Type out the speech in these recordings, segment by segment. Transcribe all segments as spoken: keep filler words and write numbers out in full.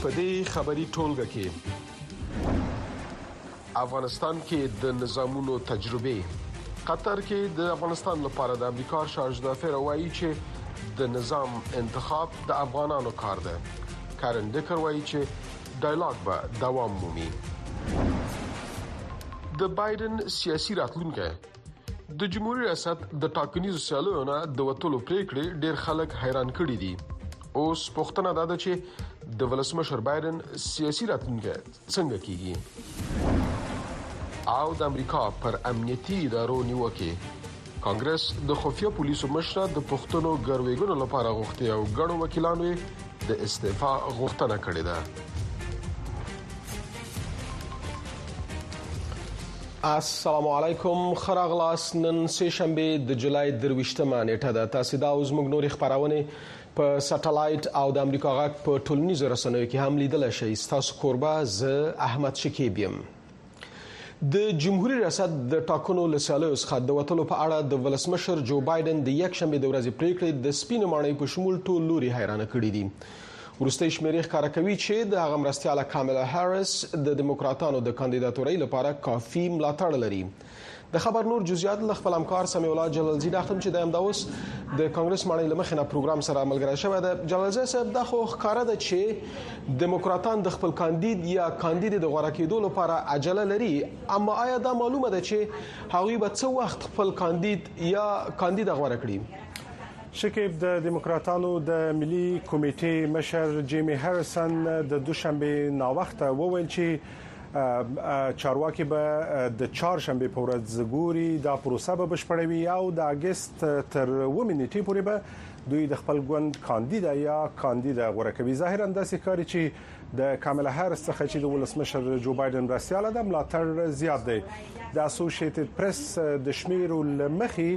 په دې خبري ټولګه کې افغانستان کې د نظامونو تجربه قطر کې د افغانستان لپاره د امریکا شارژ دافع وایي چې د نظام انتخاب د افغانانو کار ده. کارن ډکر وایي چې ډایلاګ به دوام مومي. د بایدن سیاسي راتلونکي د جمهوریت ریاست د ټاکنیزو سیالیو نه د وټولو پریکړې ډېر خلک حیران کړي دي. اوس پوښتنه ده چې د ولسمشر بایدن سیاسي راتلونکي څنګه کیږي او د امریکا پر امنیتي ادارو نیوکه. کانګرس د خفیه پولیسو مشر د پښتنو ګروېګونو لپاره غوښتي او ګڼو وکیلانو د استعفا غوښتنه کړې ده. السلام علیکم خراغلاس. نن سه شنبه د جولای درويشتمه نیټه ده. تاسو دا اوس موږ نوري خبرونه په سټلایټ او د امریکا غاک په ټولنیزو رسنیو کې هم لیدل شي. تاسو قربا ز احمد شکیبیم. د جمهوریت ریاست د ټاکنو لسالیو څخه د وټلو په اړه د ولسمشر جو بایدن د یک شنبه د ورځې پریکړې د سپینې ماڼۍ په شمول ټول لوري حیران کړي دي. ورستۍ شمیرې ښکاره کوي چې د هغه مرستیاله کاملا هاریس د دیموکراتانو د کاندیداتورۍ لپاره کافي ملاتړ لري. د خبر نور جزئیات ل خپل همکار سمیع الله جلالزی داخم چې د امداوس د کانګرس ماڼۍ لمخې نه پروګرام سره عملګری شوی دی. جلالزی صاحب دا خو ښکاره ده چې دیموکراتان د خپل کاندید یا کاندید د غوړه کېدو لپاره عجله لري، اما آیا دا معلومه ده چې هغوی به څو وخت خپل کاندید یا کاندید غوړه کړي؟ شکیب، د دیموکراتانو د ملي کمیټې مشر جیمی هریسن د دوشنبه ناوخته وویل چې چارواکي به د چهارشنبه په ورځ ګوري دا پروسه به بشپړوي او د اگست تر اوومې نیټې پورې به دوی د خپل ګوند کاندید یا کاندید غوړه کوي. ظاهرا د سکاري چې د کاملا هاریس څخه چې د ولسمشر جو بایدن راسیاله د ملاتړ زیات دی. د اسوسییټډ پریس د شمیرو لمخې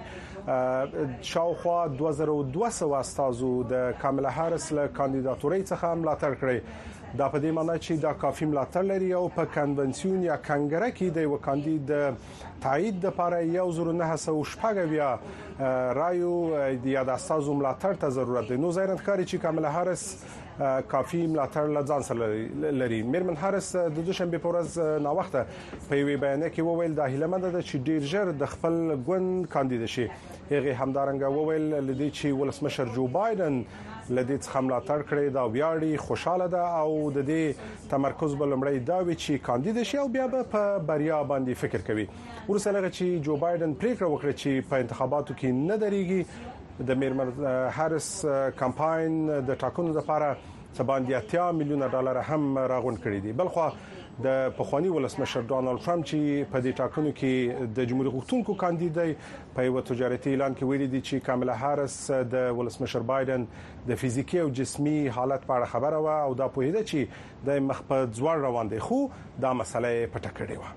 شاوخوا دوه زره او دوه سوه استازو د کاملا هاریس له کاندیداتورۍ څخه ملاتړ کړی. دا په دې معنی چې دا کافي ملاتړ لري او په کنونسیون یا کنګره کې د یو کاندید تایید لپاره یو زره نه سوه شپږ یا رایو یا د استازو ملاتړ ته ضرورت دی. نو ظاهرا ښکاري چې کاملا هاریس کافي ملاتړ لځان سره لري. میرمن هاریس د دوشنبه په ورځ ناوخته په یوه بیان کې وویل د هیلمند ده چې ډیر ژر د خپل ګوند کاندید شي. هغه همدارنګه وویل لدی چې ولسمشر جو بایدن لدی څخه ملاتړ کړی دا ویاړي خوشاله ده او د دې تمرکز بل لمړی دا وی چې کاندید شي او بیا به په بریا باندې فکر کوي. ورسره لږ چې جو بایدن پریکړه وکړه چې په انتخاباتو کې نه درېږي. د میرمن هاریس کمپاین د ټاکنو لپاره باندې اتیا میلیونه ډالر هم راغونډ کړي دي. بلخو د پخوانی ولسمشر ډونالد ټرمپ چې په دې ټاکنو کې د جمهوریت غوښتونکو کاندید دی په یو تجارتي اعلان کې ویلي دي چې کاملا هاریس د ولسمشر بایدن د فزیکی او جسمي حالت په اړه خبره و او دا په هیله چې د مخ په ځوړ روان دي، خو دا مسله پټه کړې و.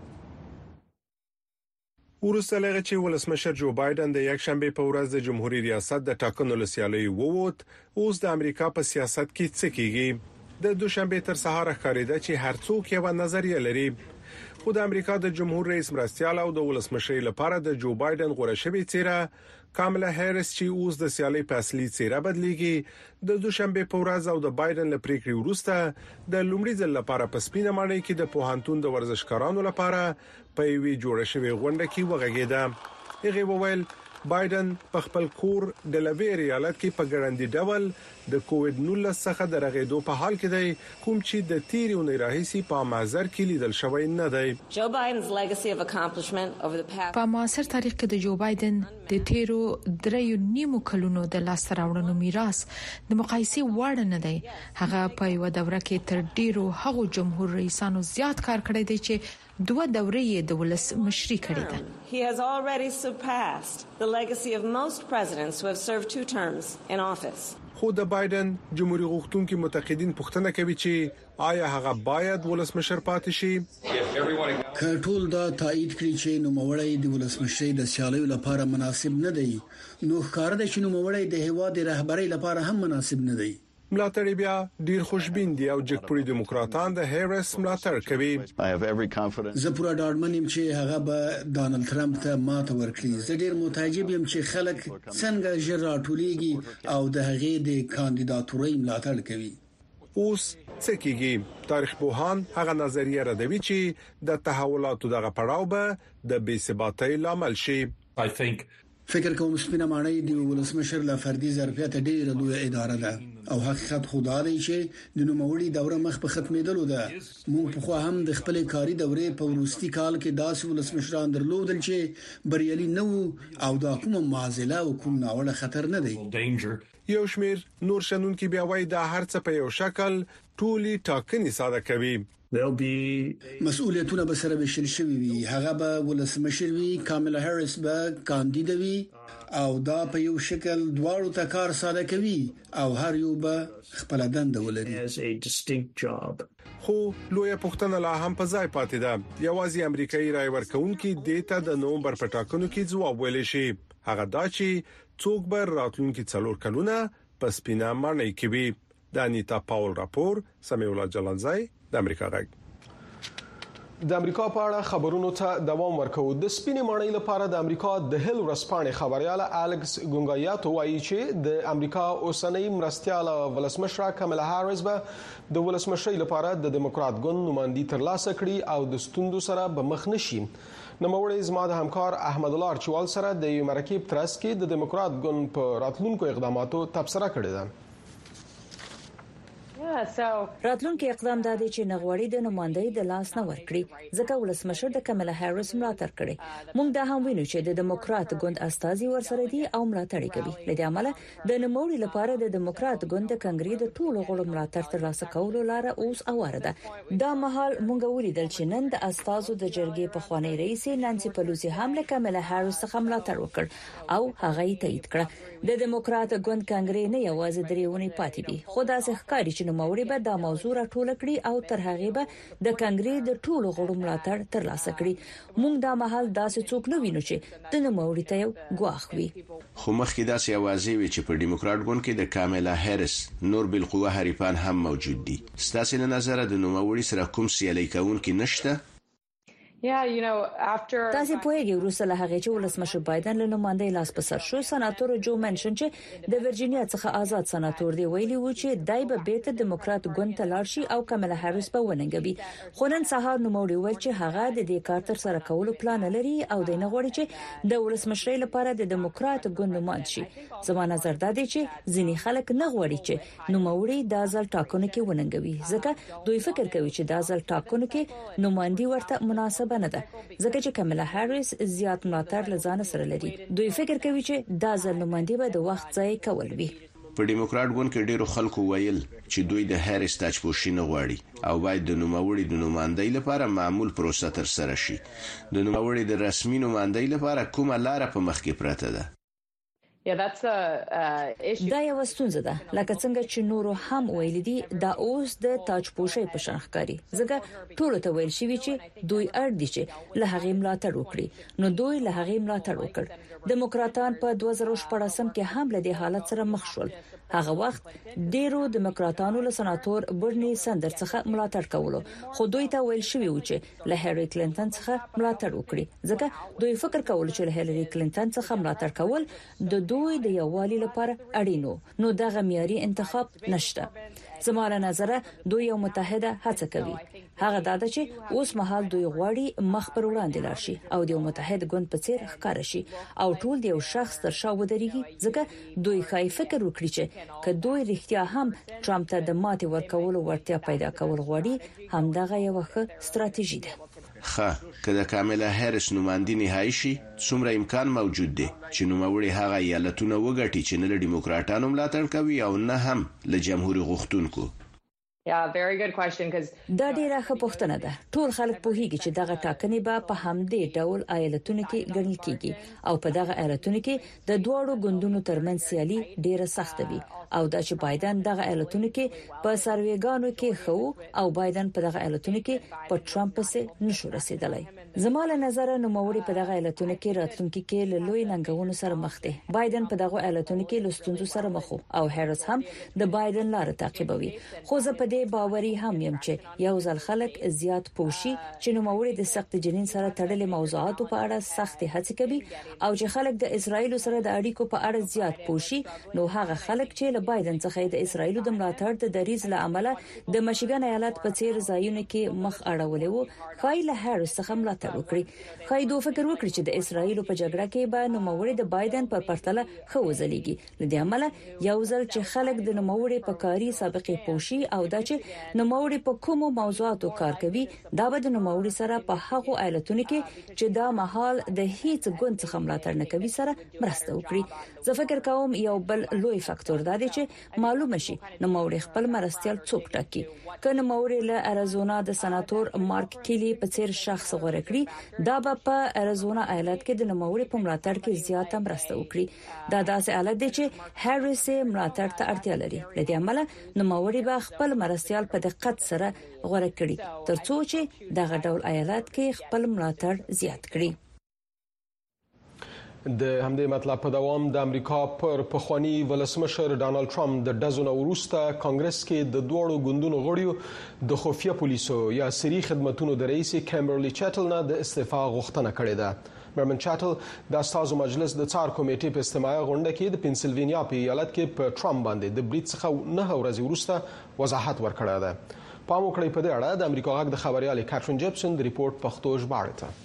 ورسته لغه چې ولسمشر جو بایدن د یک شنبه په ورځ د جمهوریت ریاست د ټاکنو لسیالي ووت. اوس د امریکا په سیاست کې څه کیږي؟ د دوشنبه تر سهار ښکارېده چې هر څوک یو نظریه لري. خو د امریکا د جمهور رئیس مرستيال او د ولسمشر لپاره د جو بایدن غوړه شوی څیره کاملا هاریس چې اوس د سیالي په اصلي څیره بدلیږي. د دوشنبه په ورځ او د بایدن لپاره وروسته د لومړي ځل لپاره په سپینه ماڼۍ کې د پوهنتون د ورزشکارانو لپاره په وی جوړه شوی غونډه کې وغږیده. هغه وویل بایدن په خپل کور د لویر ایالت کې په ګړندی ډول د کووډ نولس څخه د رغېدو په حال کې دی، کوم چې د تیری اونۍ راهیسي په مازر کې لیدل شوی نه دی. په معاصر تاریخ کې د جو بایدن د تیرو دریو نیمو کلونو د لاس راوړنو میراث د مقایسې وړ نه دی. هغه په یو دوره کې تر ډیرو هغو جمهور رئیسانو زیات کار کړی دی چې دوه دورې د ولس مشري کړې ده. He has already surpassed the legacy of most presidents who have served two terms in office. خو د بایدن جمهوریت غوښتونکو متقدین پوښتنه کوي چې آیا هغه باید ولسمشر پاتې شي؟ کټول دا تایید کړی چې نوموړی د ولسمشر د سیالیو لپاره مناسب نه دی. نو ښکار دی چې نوموړی د هیواد رهبری لپاره هم مناسب نه دی. ملاتړ بیا ډیر خوشبین دي او جګپوري دیموکراتان د هاریس ملاتړ کوي. زه پوره ډاډمن یم چې هغه به ډونالد ټرمپ ته ماته ورکړي. زه ډیر متعجب یم چې خلک څنګه ژر راټولېږي او د هغې د کاندیداتورۍ ملاتړ کوي. اوس څه کیږي؟ تاریخ پوهان هغه نظریه ردوي چې د تحولاتو دغه پړاو به د بې ثباتۍ لامل شي. I think فکر کوم سپینه معنی دی ولسمشر لا فردي ظرفیت ډیره لوی اداره ده او حقیقت خدا دی چې د نوموړي دوره مخ په ختمېدلو ده. موږ په خو هم د خپل کاري دورې په وروستي کال کې داسې ولسمشران درلودل چې بریالي نه وو او دا کومه معضله او کوم ناوړه خطر نه دی. یو شمیر نور شنونکو بیا وایي دا هرڅه په یو شکل ټولي ټاکنې ساده کوي. مسؤلیتونه به سره وشل شوی وي. هغه به ولسمشر وي، کاملا هریس به کاندید وي او دا په یو شکل دواړو ته کار ساده کوي او هر یو به خپل دنده ولري. خو لوی پښتنه لا هم په ځای پاتې ده. یوازې امریکایي رای ورکونکو دیتا د نومبر په ټاکنو کې ځواب ویل شي. هغه دا چې څوک به راتلونکي څلور کلونه په سپینه معنی کې وي. د انیتا پاول راپور، سمیع الله جلانزای، د امریکا غږ. د امریکا په اړه خبرونو ته دوام ورکوو. د سپینې ماڼۍ لپاره د امریکا د هیل ورسپانې خبريال الکس ګونګایاتو وایي چې د امریکا اوسنۍ مرستياله ولسمشره کاملا هریس به د ولسمشرۍ لپاره د دیموکرات ګوند نمائندګي ترلاسه کړي او د ستوندو سره به مخ نشي. نوموړی زما د همکار احمد الله ارچوال سره د یو مرکب ترڅ کې د دیموکرات ګوند په راتلونکو اقداماتو تبصره کړې ده. راتلونکي اقدام دا دی چې نغوړی د نمائندګۍ د لاس نه ورکړي ځکه ولسمشر د کاملا هریس ملاتړ کړي. موږ دا هم وینو چې د دیموکرات ګوند استازي ورسره دي او ملاتړ کوي. لدې عمله د نوموړي لپاره د دیموکرات ګوند د کنګرې د ټولو غړو ملاتړ ترلاسه کولو لاره اوس اواره ده. دا مهال موږ ولیدل چې نن د استازو د جرګې په خوانی رئیس نانسي پلوسی هم له کاملا هریس څخه ملاتړ وکړ او هغه یې تایید کړ. د دیموکرات ګوند کنګرې نه یوازې درېونی پاتې دي، خو دا څه ښکاري چې نوموړي به دا موضوع راټول کړي او تر هغه به د کنګرې د ټولو غړو ملاتړ ترلاسه کړي. موږ دا مهال داسې څوک نه وینو چې د نوموړي ته یو ګواښ وي. خو مخکې داسې اوازې وي چې په دیموکرات ګوند کې د کاملا هریس نور بالقوه حریفان هم موجود دي. ستاسو له نظر د نوموړي سره کوم سیالي کوونکی نشته؟ تاسو پوهیږئ وروسته له هغه چې ولسمشر بایدن له نمائندې لاس په سر شو، سناتور جو منشن چې د ورجینیا څخه آزاد سناتور دی ویلي و چې دای به بیرته دیموکرات ګوند ته لاړ شي او کاملا هریس په وننګوي. خو نن سهار نوموړي ویل چې هغه د دې کار تر سره کولو پلان لري او د نغوړي چې د ولسمشرۍ لپاره د دیموکرات ګوند نمائند شي. زما نظر دا دی چې ځینې خلک نه غواړي چې نوموړي د ځل ټاکنو کې وننګوي ځکه دوی فکر کوي چې د ځل ټاکنو کې نمائندي ورته مناسب نه ده ځکه چې کاملا هریس زیات ملاتړ لزان سره لري. دوی فکر کوي چې دا ځل نمائندي به د وخت ځای کول وي. په دیموکرات ګوند کې ډیرو خلکو ویل چې دوی د هریس تاجپوشي نه غواړي او باید د نوموړي د نمائندۍ لپاره معمول پروسه تر سره شي. د نوموړي د رسمي نمائندۍ لپاره کومه لار په مخ کې پراته ده؟ دا یو ستونزه ده لکه څنګه چې نورو هم ویل دي دا اوس د تاجپوشي په شان ښکاري ځکه ټول ته ویل شي چې دوی اړ دي چې له هغه ملاتړ وکړي نو دوی له هغه ملاتړ وکړ. دیموکراتان په دوه زره شپږم کې هم له دې حالت سره مخ شول. هغه وخت ډیرو دیموکراتانو له سناتور برني سندر څخه ملاتړ کولو خو دوی ته ویل شوی و چې له هیلری کلینټن څخه ملاتړ وکړي ځکه دوی فکر کول چې له هیلری کلینټن څخه ملاتړ کول د دوی د یووالي لپاره اړینو نو دغه معیاري انتخاب نشته. زموږ نظر دوی یو متحده هڅه کوي. هغه دا ده چې اوس مهال دوی غواړي مخ پر وړاندې لاړ شي او د یو متحد ګوند په څیر ښکار شي او ټول د یو شخص تر شا ودرېږي ځکه دوی خای فکر وکړي چې که دوی رښتیا هم ټرمپ ته د ماتې ورکولو ورتیا پیدا کول غواړي هم دغه یو ښه ستراتیژي ده. خه که د کاملا هریس نمائندي نهایی شي څومره امکان موجود دی چې نوموړي هغه ایالتونه وګټي چې نه له دیموکراتانو ملاتړ کوي او نه هم له جمهوریت غوښتونکو؟ دا ډیره ښه پوښتنه ده. ټول خلک پوهیږي چې دغه ټاکنې به په همدې ډول ایالتونو کې ګڼل کیږي او په دغه ایالتونو کې د دوړو ګوندونو ترمنځ سیالي ډیره سخت وي او دا چې بایدن دغه ایالتونو کې په سروېګانو کې خو او بایدن په دغه ایالتونو کې په ټرمپ سره نشو رسیدلی. زموږ نظر نوموړي په دغه ایالتونو کې راتلونکي کې له لوی ننګونو سره مخ دي. بایدن په دغه ایالتونو کې له ستونزو سره مخ او هریس هم د بایدن لار تعقیبوي. خو زه په دې باوري هم یم چې یو ځل خلک زیات پوښي چې نوموړي د سخت جنین سره تړلې موضوعاتو په اړه سخت هڅې کوي او چې خلک د اسرایل سره د اړیکو په اړه زیات پوښي نو هغه خلک چې د بایدن څخه د اسرایل د ملاتړ د دریز له امله د مشیګن ایالت په څیر ځایونو کې مخ اړولې وو خایله هریس څخه ملاتړ وکړي خایدو فکر وکړي چې د اسرایل په جګړه کې به نوموړي د بایدن په پرتله خو وزلېږي لدې عمله یو ځل چې خلک د نوموړي په کاری سابقې پوښي او دا چې نوموړي په کومو موضوعاتو کار کوي دا به د نوموړي سره په هغو ایالتونو کې چې دا مهال د هیڅ ګوند څخه ملاتړ نه کوي سره مرسته وکړي زه فکر کوم یو بل لوی فاکتور دا دی چې معلومه شي نوموړي خپل مرستيال څوک ټاکي کنه نوموړي له اریزونا د سناتور مارک کیلی په څیر شخص غوړه کړی دا به په اریزونا ایالت کې د نوموړي په ملاتړ کې زیاته مرسته وکړي دا داسې ایالت دی چې هریس ملاتړ ته اړتیا لري لدې عمله نوموړي به خپل مرستيال په دقت سره غوړه کړي ترڅو چې دغه ډول ایالت کې خپل ملاتړ زیات کړي د همدې مطلب په دوام د امریکا پر پخوانی ولسمشر ډانلډ ټرمپ د ډزونو وروسته کانګرس کې د دوړو ګوندونو غړیو د خفیه پولیسو یا سری خدماتونو د رئیس کیمبرلی چټل نه د استعفا غوښتنه کړې ده مرمن چټل د استازو مجلس د څار کمیټې په استماعي غونډه کې د پنسلوانیا په ایالت کې په ټرمپ باندې د برید څخه نه ورځې وروسته وضاحت ورکړی ده پام وکړئ په دې اړه د امریکا غږ د خبريال کاترین جیپسن د ریپورت پښتو ژباړه ته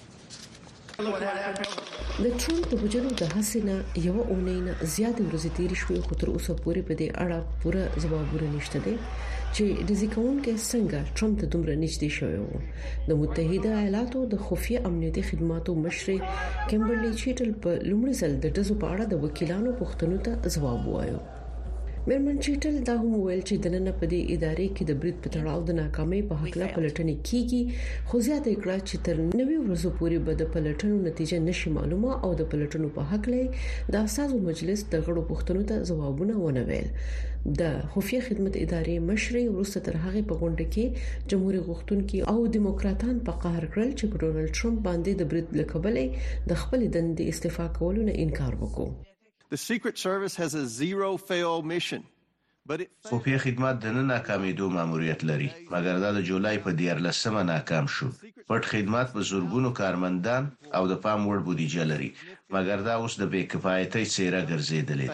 د ټرمپ د وجلو د حسینه یو اونۍ نه زیات ورځې تیر شوې خو تر اوسه پورې په دې اړه پوره ځوابونه نشته دي چې د ځکون کې څنګه ټرمپ ته دومره نږدې شوی وو د متحده ایالاتو د خفیه امنیتي خدماتو مشر کیمبرلی چټل په لومړي ځل د دزو په اړه د وکیلانو پوښتنو ته ځواب وایو مرمن چټل دا هم ویل چې د نن په دې ادارې کې د برید په تړاو د ناکامۍ په حق لا پلټنې کیږي خو زیاته کړه چې تر نوي ورځې پورې به د پلټنو نتیجه نشي معلومه او د پلټنو په حق لې د اساسو مجلس د غړو پوښتنو ته ځوابونه ونه ویل د خفیه خدمت ادارې مشر ورسته تر هغه په غونډه کې جمهوریت غوښتونکو او دیموکراتان په قهر کړل چې ډونلډ ټرمپ باندې د برید لکبلې د خپل دندې استعفا کولو نه انکار وکړ The Secret Service has a zero fail mission. خفیه خدمات د نه ناکامیدو ماموریت لري مګر دا د جولای په دیارلسمه ناکام شو پټ خدمات په زورګونو کارمندان او د پام وړ بودیجه لري مګر دا اوس د بې کفایتۍ څیره ګرځیدلې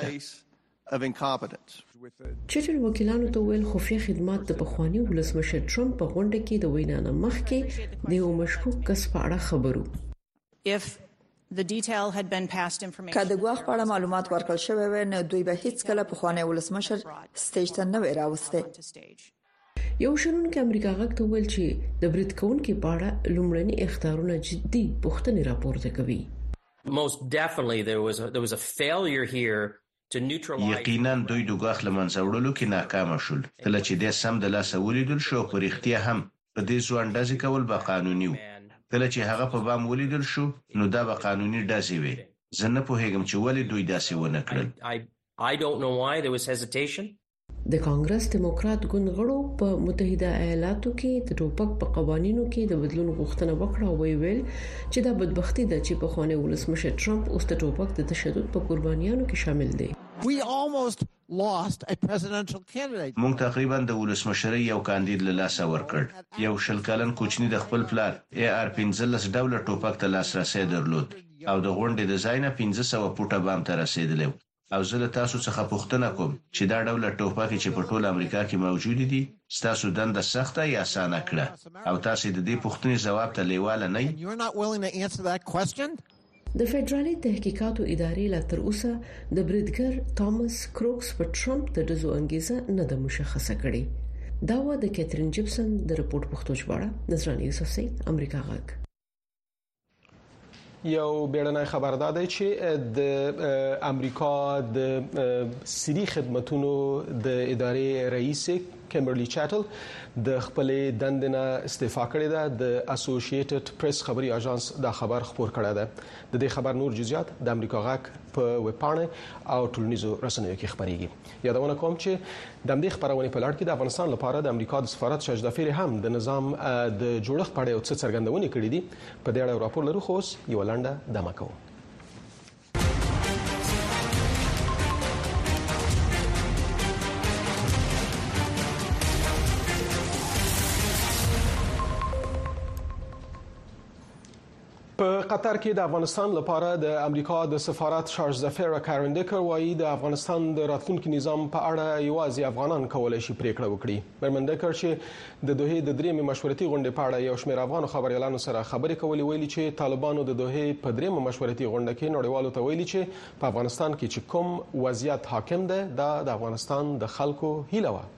ده چټل وکیلانو ته ویل خفیه خدمات د پخوانی ولسمشر ټرمپ په غونډه کې د وینا نه مخکې د یو مشکوک کس په اړه خبرو if the detail had been past information کله د غواخ په اړه معلومات ورکړل شوی و نه دوی به هیڅ کله په خوانې ولسمشر سټیج ته نه راوسته یو شنونکو امریکا غږ ته ویل چې د برید کوونکو په اړه لومړني اختیارونه جدي پوښتنې راپورته کوي most definitely there was a, there was a failure here to neutralize یقینا دوی د غواخ لمنځه وړلو کې ناکام شول کله چې د سم د لاس ولیدل شو پر اختیار هم په دې ځوانډازي کول به قانوني و کله چې هغه په بام ولیدل شو نو دا به قانوني ډازي وي زه نه پوهیږم چې ولې دوی داسې ونه کړل I don't know why there was hesitation د کانګرس دیموکرات ګوند غړو په متحده ایالاتو کې د ټوپک په قوانینو کې د بدلون غوښتنه وکړه او ویل چې دا بدبختی ده چې په خوانې ولسمشر ټرمپ اوس د ټوپک د تشدد په قربانیانو کې شامل دی We almost lost a presidential candidate. مونږ تقریبا د ولسمشرۍ یو کاندید له لاسه ورکړ یو شل کلن کوچنی د خپل پلار اي ار پنځلس ډول ټوپک ته لاسرسي درلود او د غونډې د ځای نه پنځه سوه فوټه بام ته رسیدلی او زه له تاسو څخه پوښتنه کوم چې دا ډول ټوپک چې په ټول امریکا کې موجود دي ستاسو دنده سخته یا اسانه کړه او تاسو د دې پوښتنې جواب ته لیواله نه You're not willing to answer that question? د فدرالي تحقیقاتو ادارې لا تر اوسه د بریدګر توماس کروکس په ټرمپ د دزو انګیزه نه د مشخصه کړي دا و د کاترین جیپسن د رپورت پښتو ژباړه نظرانه یوسفزئی امریکا غږ یو بیړنی خبر ده چې د امریکا د سری خدماتونو د ادارې رئیس کیمبرلی چټل د خپل دندنه استعفا کړې ده د اسوسییټډ پریس خبري اژانس دا خبر خبر کړی ده د دې خبر نور جزئیات د امریکا غږ په ویبپاڼه او ټولنیزو رسنیو کې خبريږي یادونه کوم چې د دې خبرونه په لړ کې د افغانستان لپاره د امریکا د سفارت شاجدافیر هم د نظام د جوړښت په اړه یو څه څرګندونه کړې دي په دې اړه راپور لرو خو یو لنډه دمه کوو په قطر کې د افغانستان لپاره د امریکا د سفارت شارج زفیر کارندیکر وايي د افغانستان د راتلونکي نظام په اړه یوازې افغانان کولای شي پریکړه وکړي. برمندکر چې د دوه د درېمې مشورتي غونډې په اړه یو شمېر افغان خبريالانو سره خبرې کولې ویلي چې طالبانو د دوه په درېمې مشورتي غونډه کې نړیوالو ته ویلي چې په افغانستان کې چې کوم وضعیت حاکم ده دا د افغانستان د خلکو هیله و.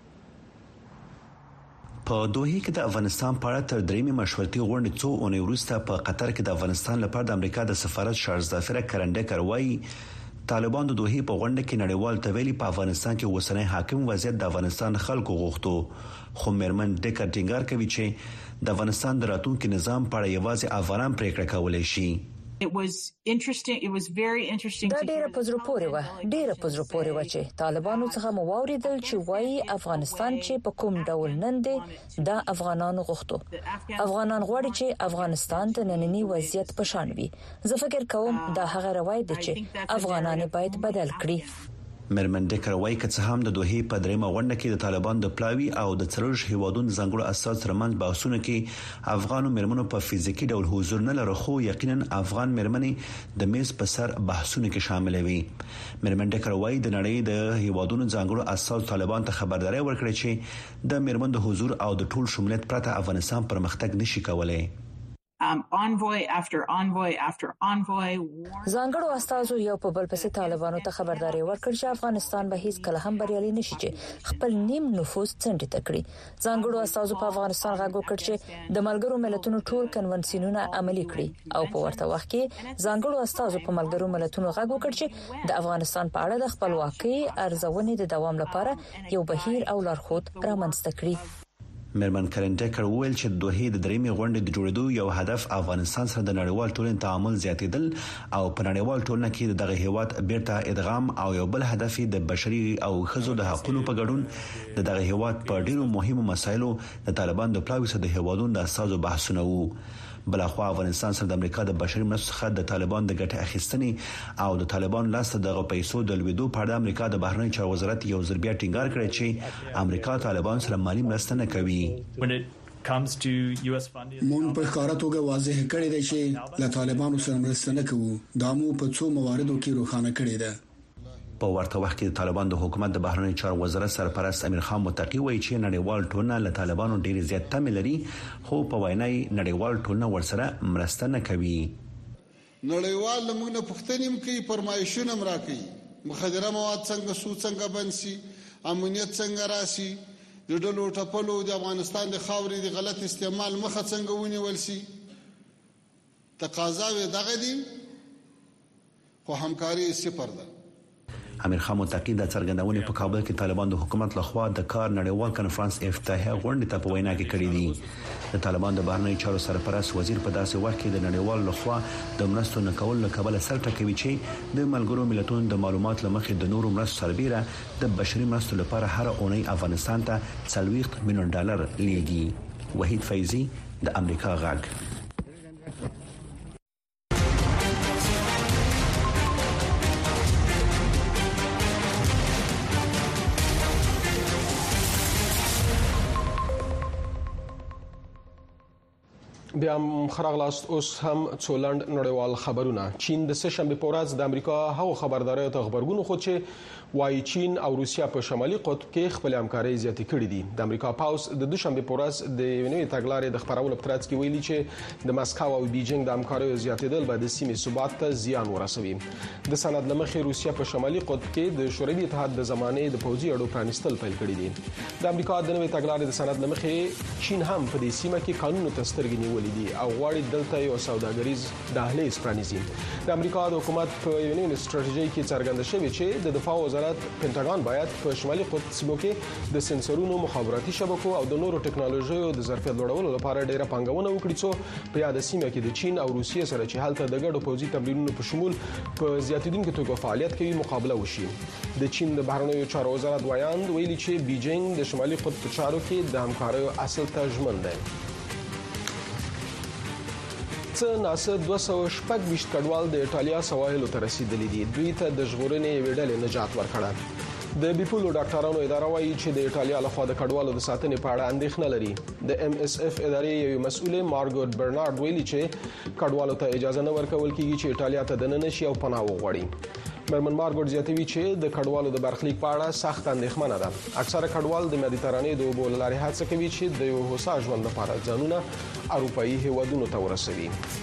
په دوه کې د افغانستان په اړه تر درېمې مشورتي غونډې څو اونۍ وروسته په قطر کې د افغانستان لپاره د امریکا د سفارت شارج زفیر کارندیکر وايي طالبان د دوه په غونډه کې نړیوال ته ویلي په افغانستان کې اوسنی حاکم وضعیت د افغانستان خلکو غوښتو خو مېرمن ډیکر ټینګار کوي چې د افغانستان د راتلونکي نظام په اړه یوازې افغانان پریکړه کولای شي. It was interesting. It was very interesting. دا ډیره پزرو پورې و ډیره پزرو پورې و چې طالبانو څخه مو واوریدل چې وایي افغانستان چې په کوم ډول نن دی دا افغانانو غوښتو. افغانان غواړي چې افغانستان د نننی وضعیت په شان وي. زه فکر کوم دا هغه روایت دی چې افغانان باید بدل کړي. مېرمن ډیکر وايي چې هم د دوه په درېمه غونډه کې د طالبان د پلاوی او د څلور هیوادونو ځانګړو اساس ترمنځ بحثونه کې افغانو مېرمنو په فزیکی ډول حضور نه لري خو یقینا افغان مېرمنې د میز په سر بحثونه کې شامل وي. مېرمن ډیکر وايي د نړۍ د هیوادونو ځانګړو اساس طالبان ته خبرداري ورکړي چې د مېرمنو د حضور او د ټول شمولیت پرته افغانستان پرمختګ نشي کولای. Um, envoy after envoy after envoy. ځانګړو استازو یو په بل پسې طالبانو ته خبرداري ورکړ چې افغانستان به هیڅ کله هم بریالي نشي چې خپل نیم نفوذ څنډه تکړي. ځانګړو استازو په افغانستان غږ وکړ چې د ملګرو ملتونو ټول کنونسیونونه عملي کړي او په ورته وخت کې ځانګړو استازو په ملګرو ملتونو غږ وکړ چې د افغانستان په اړه د خپلواکۍ ارزونې د دوام لپاره یو بهیر او لارښود رامنځته کړي. مېرمن کارندیکر وویل چې دوه د درېمې غونډې د جوړېدو یو هدف افغانستان سره د نړیوال ټولنې تعامل زیاتېدل او په نړیوال ټولنه کې دغه هیواد بیرته ادغام او یو بل هدف د بشري او ښځو د حقوقو په ګډون د دغه هیواد په ډیرو مهمو مسایلو د طالبان د پلاوي سره د هیوادونو د اساسو بحثونه وو. بلخوا افغانستان سره د امریکا د بشري مرستو څخه د طالبان د ګټه اخیستنې او د طالبان لاسته د پیسو د لویدو په اړه امریکا د بهرنی چارو وزارت یو ځل بیا ټینګار کړی چې امریکا طالبان سره مالی مرسته نه کوي. مون په ښکارا توګه واضح کړی دی چې له طالبانو سره مرسته نه کوو. دا مو په څو مواردو کې روښانه کړی دی. په ورته وخت کې د طالبان د حکومت د بهرنی چارو وزارت سرپرست امیر خان متقی وایي چې نړیوال ټولنه له طالبانو ډیر زیات تمه لري خو په وینای نړیوال ټولنه ورسره مرسته نه کوي. نړیوال موږ نه پښتنیم کوي فرمایشونه مرا کوي مخدره مواد څنګه سو څنګه بنسي امنیت څنګه راسي د ډلو ټپلو د افغانستان د خاورې د غلط استعمال مخه څنګه ونیول شي تقاضا وي دغه دي خو همکاري صفر ده. امیر خان متقی د څرګندونې په کابل کې طالبان د حکومت لخوا د کار نړیوال کنفرانس افتتاحي غونډه ته په وینا کې کړې دي. د طالبان د بهرنی چارو سرپرست وزیر په داسې وخت کې د نړیوال لخوا د مرستو نه کول له کبله سر ټکوي چې د ملګرو ملتونو د معلومات لمخې د نورو مرستو سربېره د بشري مرستو لپاره هر اونۍ افغانستان ته څلوېښت میلیون ډالر لیږي. وحید فیضی د امریکا غږ. بیا خراغلاست اوس هم څولند نړیوال خبرونه. چین د سه شنبه په ورځ د امریکا هغو خبرداري ته خبرګون خو چې وايي چین او روسیا په شمالي قطب کې خپل همکاري زیاتې کړې دي. د امریکا پاوس د دوشنبه په ورځ د نوې تګلارې د خبرولو په ترڅ کې ویلي چې د مسکو او بیجینګ د همکاري زیاتېدل به د سیمې ثبات ته زیان ورسوي. د سند لمخې روسیا په شمالي قطب کې د شوروي اتحاد د زمانې د پوځي اډو پرانستل پیل کړی دي. د امریکا د نوې تګلارې د سند لمخې چین هم په دې سیمه کې قانون ته سترګې نیولې دي او غواړي دلته یو سوداګریز دهلیز پرانیزي. د امریکا د حکومت په یو نوې ستراتیژي کې څرګنده شوې چې د دفاع وزارت پینټاګون باید په شمالي قطب سیمو کې د سنسورونو مخابراتي شبکو او د نورو ټکنالوژیو د ظرفیت لوړولو لپاره ډیره پانګونه وکړي څو په یاد سیمه کې د چین او روسیې سره چې هلته د ګډو پوځي تمرینونو په شمول په زیاتېدونکو توګه فعالیت کوي مقابله وشي. د چین د بهرنیو چارو وزارت وایاند ویلي چې بیجینګ د شمالي قطب په چارو کې د همکارۍ اصل ته ژمن دی. څه ناسه دوه سوه شپږ ویشت کډوال د ایټالیا سواحلو ته رسیدلي دي. دوی ته د ژغورنې یوې ډلې نجات ورکړه. د بیپولو ډاکټرانو اداره وايي چې د ایټالیا لخوا د کډوالو د ساتنې په اړه اندېښنه لري. د ام اس اف ادارې یو مسؤل مارګوت برنارد ویلي چې کډوالو ته اجازه نه ورکول کیږي چې ایټالیا ته دننه شي او پناه وغواړي. مرمن مارګوت زیاتوي چې د کډوالو د برخلیک په اړه سخت اندېښمنه ده. اکثره کډوال د مدیترانې د اوبو لارې هڅه کوي چې د یو هوسا ژوند لپاره ځانونه اروپایي هیوادونو ته ورسوي.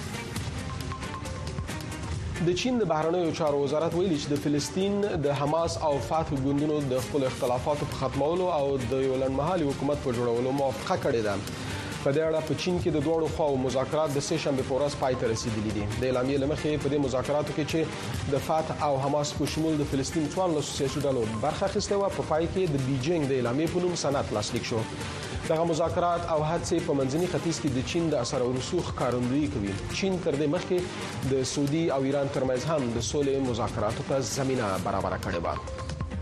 د چین د بهرنیو چارو وزارت ویلي چې د فلسطین د حماس او فتح ګوندونو د خپل اختلافاتو په ختمولو او د یو لنډمهالي حکومت په جوړولو موافقه کړې ده. په دې اړه په چین کې د دوه خواو مذاکرات د سه شنبه په ورځ پای ته رسیدلي دي. د اعلامیې لمخې په دې مذاکراتو کې چې د فتح او حماس په شمول د فلسطین څوارلس سیاسي ډلو برخه اخیسته و، په پای کې د بیجینګ د اعلامیې په نوم سند لاسلیک شو. دغه مذاکرات او هڅې په منځني ختیځ کې د چین د اثر او رسوخ کارندویي کوي. چین تر دې مخکې د سعودي او ایران ترمنځ هم د سولې مذاکراتو ته زمينه برابر کړې و.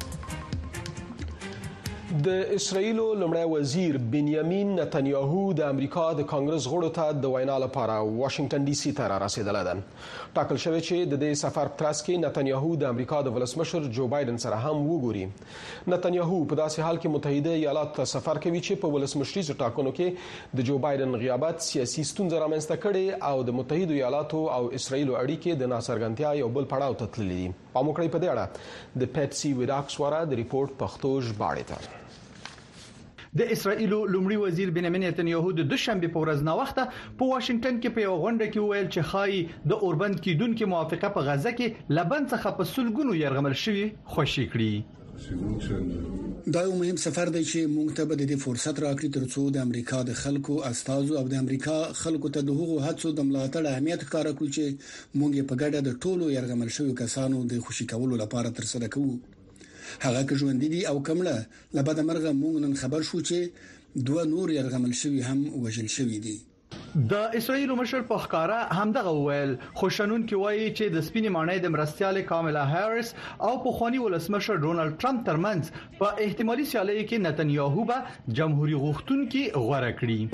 د اسرایل لومړی وزیر بنیامین نتنیاهو د امریکا د کانګرس غړو ته د وینا لپاره واشنگټن ډي سي ته را رسیدلی ده. ټاکل شوی چې د دې سفر په ترڅ کې نتنیاهو د امریکا د ولسمشر جو بایدن سره هم وګوري. نتنیاهو په داسې حال کې متحده ایالاتو ته سفر کوي چې په ولسمشریزو ټاکنو کې د جو بایدن غیابت سیاسي ستونزې رامنځته کړي او د متحده ایالاتو او اسرایل اړیکې د ناڅرګندتیا یو بل پړاو ته تللي دي. پام وکړئ په دې اړه د پیټسي ویډاکس واره د ریپورت پښتو ژباړې ته. د اسرایل لومړي وزیر بنیامین نتنیاهو د دوشنبه په ورځ ناوخته په واشنگټن کې په یو غونډه کې ویل چې خای د اوربند کېدونکو موافقه په غزه کې لبن څخه په سلګونو يرغمل شوی خوشی کړی. دا یو مهم سفر دی چې موږ ته به د فرصت راکړي ترڅو د امریکا د خلکو استازو او د امریکا خلکو ته د هغو هڅو د ملاتړ اهمیت ښکاره کړو چې موږ په ګډه د ټولو يرغمل شوی کسانو د خوشی کولو لپاره تر سره کوو. هغه که ژوند دي او کمله لبد مرغه مونږ نن خبر شو چې دوه نور يرغمل شوی هم وژل شوی دي. د اسرایل مشر په ښکارا همدغه ویل. خوشنون کې وایي چې د سپینې مانای د مرستيال کاملا هاریس او په خواني ولسمشر ډونالد ټرمپ ترمنځ په احتمالي سیالي کې نتنیاهو به جمهوریت غوښتونکي غوړه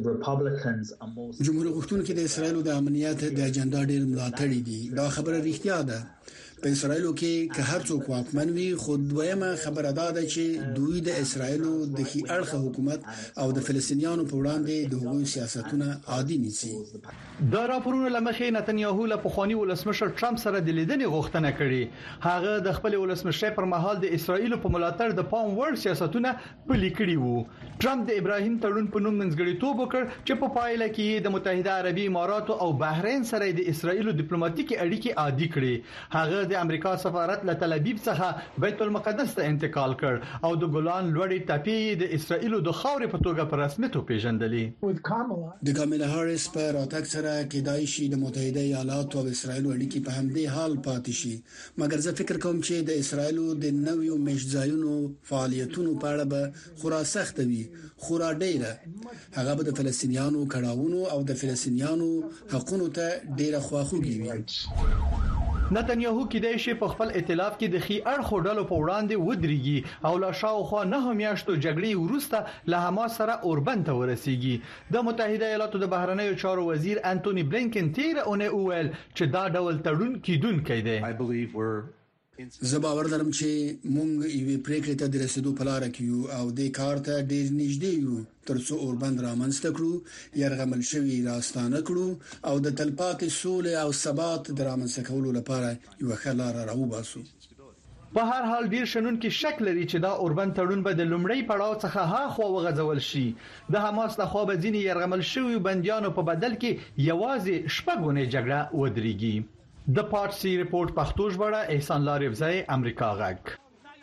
کړي. جمهوریت غوښتونکي د اسرایل د امنیت د اجنډا ډیر ملاتړي دي. دا خبره رښتیا ده. په اسرایل کې که هر څوک واکمن وي، خو دویمه خبره ده چې دوی د اسرایل د خي اړخ حکومت او د فلسطینیانو په وړاندې د هغوی سیاستونه عادي نیسي. دا راپورونه لمخې نتنیاهو له پخوانی ولسمشر ټرمپ سره د لیدنې غوښتنه کړې. هغه د خپل ولسمشر پر مهال د اسرایل په ملاتړ د پام وړ سیاستونه پلي کړي وو. ټرمپ د ابراهیم تړون په نوم منځګړیتوب وکړ چې په پایله کې د متحده عربي اماراتو او بحرین سره د اسرایل ډیپلوماټیکي اړیکې عادي کړې. هغه د امریکا سفارت له تل ابیب څخه بیت المقدس ته انتقال کړ او د ګولان لوړې ټاپې د اسرایل د خاورې په توګه په رسمیت پیژندلې. د کاملا هاریس په راتګ سره کېدای شي د متحده ایالاتو او اسرایل اړیکې په همدې حال پاتې شي. مګر زه فکر کوم چې د اسرایل د نویو مشځایونو فعالیتونو په اړه به خورا سخت وي، خورا ډیره. هغه به د فلسطینیانو کډاونو او د فلسطینیانو حقوقو ته ډیره خواخوږي وي. نتنیاهو کېدای شي په خپل ائتلاف کې د خي اړخو ډلو په وړاندې ودرېږي او لا شاوخوا نه میاشتو جګړې وروسته له حماس سره اوربند ته ورسیږي. د متحده ایالاتو د بهرنیو چارو وزیر انټونی بلینکن تیر اونۍ وویل چې دا ډول تړون کیدونکی دی. زه باور لرم چې موږ یوې پریکړې ته د رسیدو په لار کې یو او د کار ته ډیر نږدې یو ترڅو اوربند رامنځته کړو، يرغمل شوی راستانه کړو او د تلپاتې سولې او ثبات د رامنځته کولو لپاره یو ښه لار راوباسو. په هر حال ډیر شنن کې شک لري چې دا اوربند تړون به د لومړی پړاو څخه ها خو وغځول شي. د حماس له خوا به ځینې يرغمل شوی بنديانو په بدل کې یوازې شپږونه جګړه ودرېږي. د پارسی ریپورت پښتو ژباړه احسان لاریوزی امریکا غږ.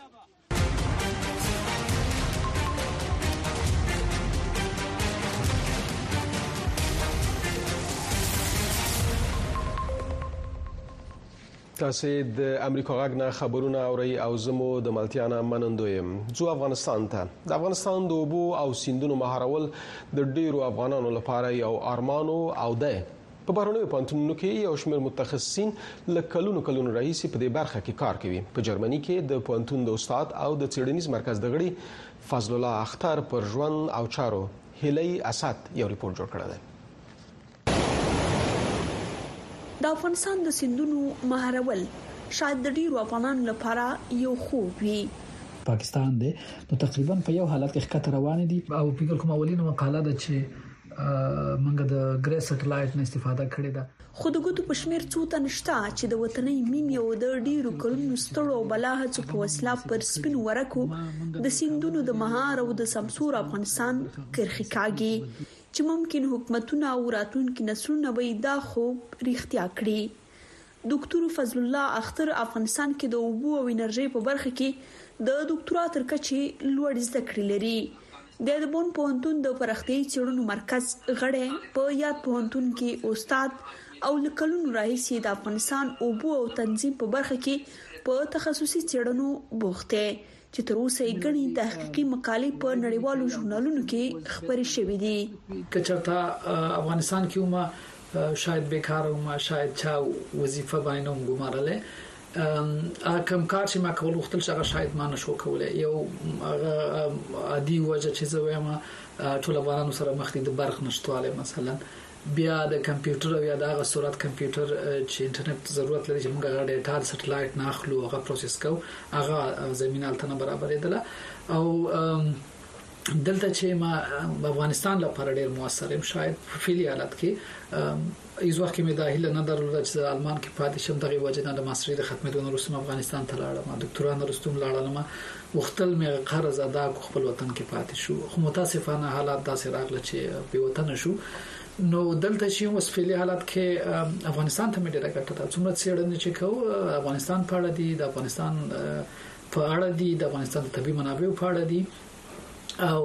تاسو د امریکا غږ نه خبرونه اورئ او زمو د ملتیانا منندویم. زو افغانستان ته د افغانستان د اوبو او سیندونو مهارول د ډیرو افغانانو لپاره یو ارمانو او ده. په بهرنیو پوهنتونونو کې یو شمېر متخصصین له کلونو کلونو راهیسې په دې برخه کې کار کوي. په جرمني کې د پوهنتون د استاد او د څېړنیز مرکز د غړي فضل الله اختر پر ژوند او چارو هلي اسد یو ریپورت جوړ کړی دی. د افغانستان د سیندونو مهارول شاید د ډیرو افغانانو لپاره یو خوب وي. پاکستان دی نو تقریبا په یو حالت کې ښکته روان دي او فکر کوم اولینو مقاله ده چې منګه د ګری سټلایټ نه استفاده کړې ده خو د ګوتو پښمیر څو تنشتا چې د وطنۍ مين یو د ډیرو کلونو ستړو بلاهڅ په وسلا پر سپین ورکو د سیندونو د مهار او د سمسور افغانستان کرخي کاږي چې ممکن حکومتونه او راتلونکي نسلونه به دا خوب رښتیا کړي ډاکټر فضل الله اختر افغانستان کې د اوبو او انرژي په برخه کې د ډاکټرا تر کچې لوړ زده کړې لري د بون پوهنتون د پرختي چېړنو مرکز غړی په یاد پوهنتون کې استاد او لکلونو راهیسي د افغانستان اوبو او تنظیم په برخه کې په تخصصي چېړنو بوخته چې تر اوسه یې غني تحقیقي مقالې په نړیوالو ژورنالونو کې خبرې شوې دي کچرتا افغانستان کې ومه شاید بیکار ومه شاید چا وظیفه باندې وګمارله ا کوم کار چې ما کول وختل شغه شاید ما نشو کولای یو عادي وجه چې زویم ټول افغانانو سره مخ دي د برق نشټواله مثلا بیا د کمپیوټر او یا د هغه صورت کمپیوټر چې انټرنیټ ضرورت لري چې موږ غواړو ډیټا سټلایټ ناخلو هغه پروسس کو هغه زمينه التنه برابرېدله او دلته چې ما افغانستان لپاره ډېر موثر يم شاید په فعلی حالت کې ایز وخت کې مې د هیله نه درلوده چې آلمان کې پاتې شم دغه وجه نه د ماستری د ختمېدو وروسته افغانستان ته لاړم ډاکټران وروسته لاړم وختل مې قرض ادا کو خپل وطن کې پاتې شو خو متاسفانه حالات داسې راغله چې په وطن شو نو دلته چې اوس فعلی حالت کې افغانستان ته مې ډېر ګټه ده څومره څېړنې چې کوو افغانستان په اړه دي د افغانستان په اړه دي د افغانستان د طبي منابعو په اړه دي او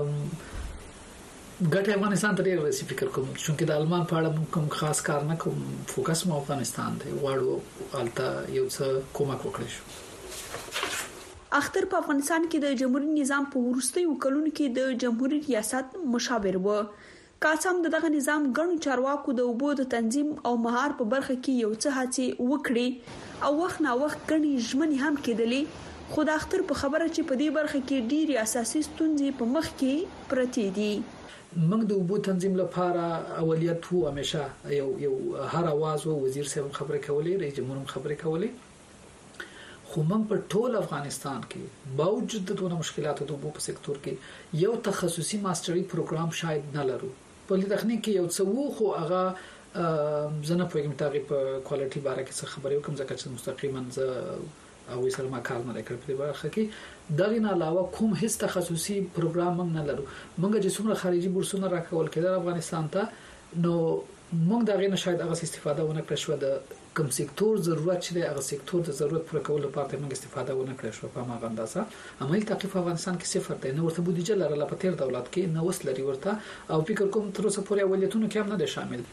ګټه افغانستان ته ډېر رسي فکر کوم چې د آلمان په اړه کوم خاص کار نه کوم فوکس مو افغانستان دی واړو الته یو څه کومک وکړي شو اختر په افغانستان کې د جمهوریت نظام په ورستیو کلونو کې د جمهوریت ریاست مشاور و کاسم دغه نظام ګڼو چارواکو د اوبو د تنظیم او مهار په برخه کې یو څه هڅه وکړي او وخت نا وخت ګڼي ژمنې هم کېدلې خو د اختر په خبره چې په دې برخه کې ډېری اساسي ستونزې په مخ کې پرتې دي موږ د اوبو تنظیم لپاره اولیت وو همیشه یو یو هر आवाज وو وزیر صاحب خبرې کولې رئیس جمهور هم خبرې کولې خو موږ په ټول افغانستان کې باوجود د ټولو مشکلاتو د اوبو په سکتور کې یو تخصصي ماستري پروګرام شاید نه لرو په تخنیک کې یو څه وو خو هغه زنه په کوم تاریخ په کوالټي باره کې څه خبرې وکم ځکه چې مستقیما ز او سره ما کار نه کړ په برخه کې دغه نه علاوه کوم هیڅ تخصصي پروګرام هم نه لرو موږ چې څومره خارجي بورسونه راکول کېدل افغانستان ته نو موږ دغه نه شاید هغه استفاده ونه کړو شو د کوم سکتور ضرورت چې هغه سکتور د ضرورت پر کولو لپاره موږ استفاده ونه کړو شو په هغه اندازه عمل تقریبا افغانستان کې صفر دی نو ورته بودیجه لرله په تیر دولت کې نو وسلري ورته او فکر کوم تر اوسه پورې اولیتونو کې هم نه دي شامل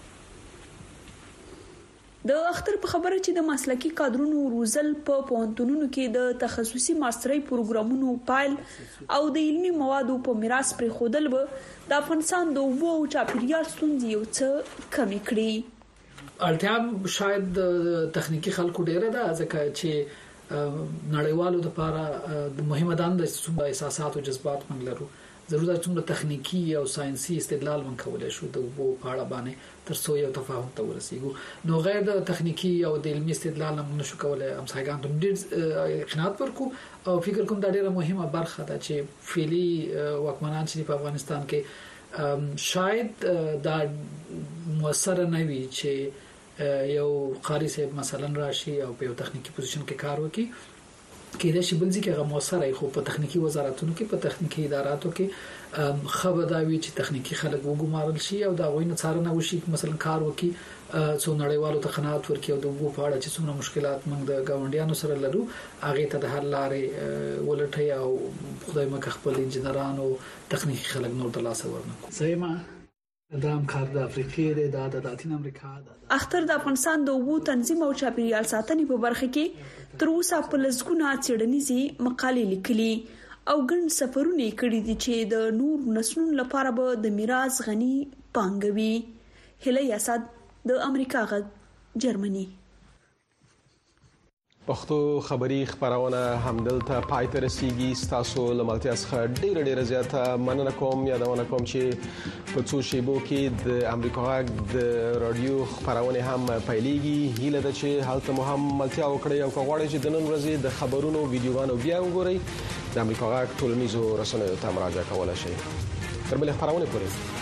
د اختر په خبره چې د مسلکی کادرونو روزل په پوهنتونونو کې د تخصصي ماسترۍ پروګرامونو پایل او د علمي موادو په میراث پر خودل به د افغانستان د اوبو او چاپیریال ستونزې یو څه کمی کړي الټیا شاید د تخنیکی خلکو ډیره ده ځکه چې نړیوالو لپاره د مهمه دنده د احساسات او جذبات موږ لرو ضرورت څومره تخنیکی او ساينسي استدلال من کولای شو د وو په اړه باندې تر څو یو تفاهم ته ورسیږو نو غیر د تخنیکی او د علمي استدلال هم نشو کولای هم څنګه د ډیر قناعت ورکو او فکر کوم دا ډیره مهمه برخه ده چې فعلی واکمنان چې په افغانستان کې شاید دا موثر نه وي چې یو قاری صاحب مثلا راشي او په یو تخنیکی پوزیشن کې کار وکړي کېدای شي بل ځکه هغه موثر ای خو په تخنیکی وزارتونو کې په تخنیکی اداراتو کې خبرداوي چې تخنیکی خلک وګمارل شي او دا غوښنه څارنه وشي مثلا کار وکي څو نړیوالو ته قناعت ورکړي او د وګو په اړه چې څومره مشکلات موږ د گاونډیانو سره لرو هغه ته د حل لارې ولټي او خدای مکه خپل انجنیرانو تخنیکی خلک نور د لاسه ورنکو زما دام کار د افریقې د د لاتین امریکا د اختر د افغانستان د اوبو تنظیم او چاپیریال ساتنې په برخه کې تر اوسه په لږګونه څېړنیزي مقالې لیکلي او ګڼ سفرونه کړي دي چې د نور نسلونو لپاره به د میراث غني پانګوي هله یاسد د امریکا غ جرمني پښتو خبری خبرونه همدلته پای ته رسیدي. تاسو لملتیا څخه ډیر ډیر زیاته مننه کوم. یادونه کوم چې په څو شیبو کې د امریکا غږ د رادیو خبرونه هم پیلېږي. هیله ده چې حالت مو هم ملتیا وکړي او کوغړی چې د نن ورځې د خبرونو ویډیوګانو بیا وګورئ. د امریکا غږ ټولنیزو رسنیو ته مراجعه کولای شئ. تر بل خبرونه پورې